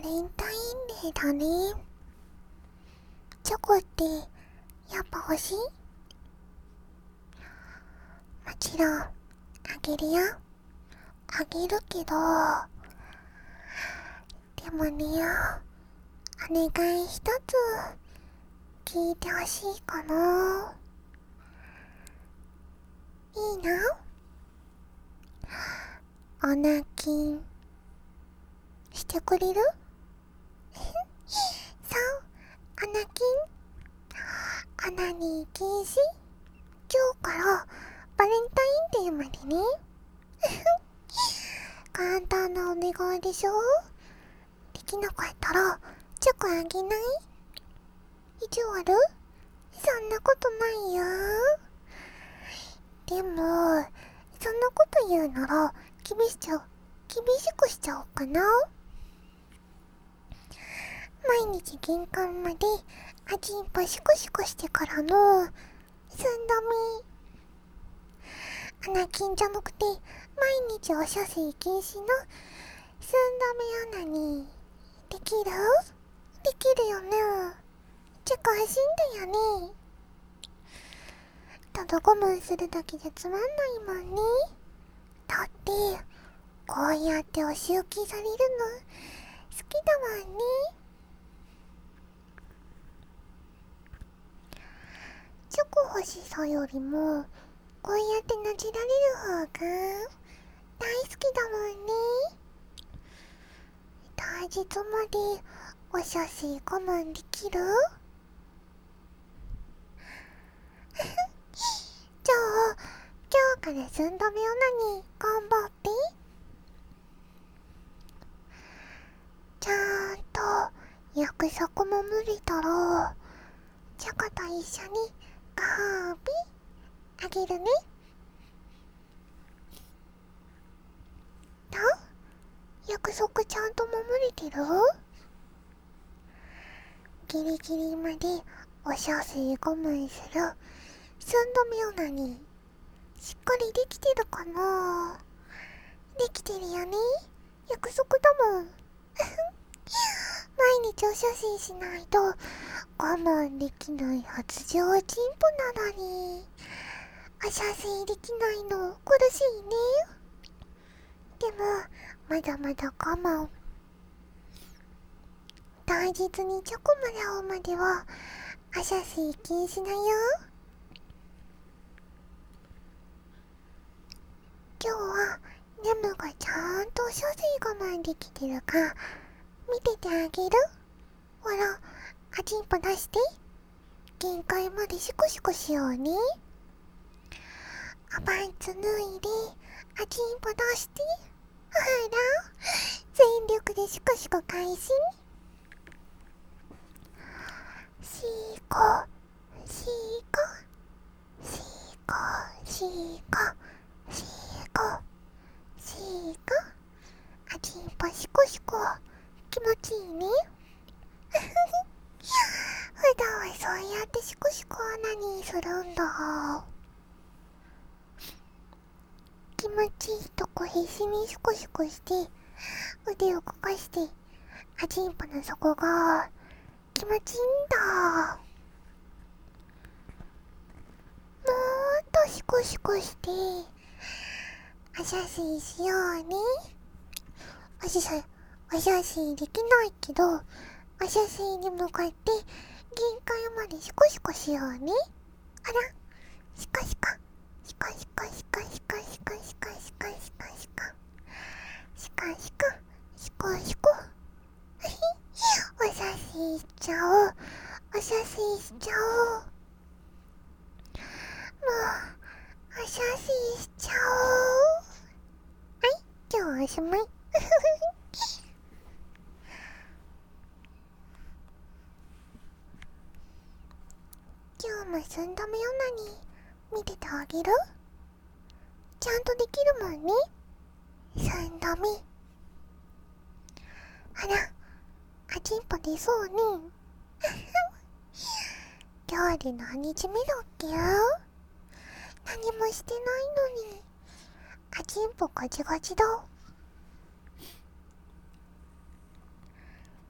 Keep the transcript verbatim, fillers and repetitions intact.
レンタインデーだね。チョコってやっぱ欲しい？もちろんあげるよ。あげるけど、でもね、お願い一つ聞いてほしいかな。いいな？お泣きしてくれる？そう、お泣きオナニー禁止。今日からバレンタインデーまでね。簡単なお願いでしょ。できなかったらチョコあげない？意地悪？そんなことないよ。でもそんなこと言うなら厳しちゃう厳しくしちゃおうかな。毎日玄関まで味んぽシコシコしてからの寸止め。穴金じゃなくて毎日お射精禁止の寸止め穴にできる？できるよね。チェック欲しいんだよね。ただ我慢するだけじゃつまんないもんね。だってこうやってお仕置きされるの好きだもんね。チョコ欲しさよりもこうやってなじられる方が大好きだもんね。当日までお写真我慢できる？じゃあ今日から寸止め女に頑張って。ちゃんと約束も無理たらチョコと一緒にご褒美あげるね。と約束ちゃんと守れてる？ギリギリまでお射精我慢する寸止め女にしっかりできてるかな？できてるよね。約束だもん。毎日お写真しないと我慢できない発情チンポなのにお写真できないの苦しいね。でもまだまだ我慢。当日にチョコもらうまではお写真禁止だよ。今日はネムがちゃんとお写真我慢できてるか見ててあげる。ほら、あちんぽ出して。限界までシコシコしようね。おパンツ脱いで、あちんぽ出して。ほら、全力でシコシコ開始。シーコ、シーコ、シーコ、シーコ、シーコ、シーコ。あちんぽシコシコ。気持ちいいね。普段はそうやってシコシコ何するんだ。気持ちいいとこ必死にシコシコして腕を動かしてあちんぽの底が気持ちいいんだ。もっとシコシコしてお写真しようね。お写真お写真できないけどお写真に向かって限界までシコシコしようね。あら、シコシコシコシコシコシコシコシコシコシコシコシコシコシコシコ。お写真しちゃおう。お写真しちゃおう。もうお写真しちゃおう。はい、今日はおしまい。今日も寸止め女に見ててあげる？ちゃんとできるもんね。寸止め。あら、あちんぽ出そうね。料理何日目だっけ？何もしてないのにあちんぽガチガチだ。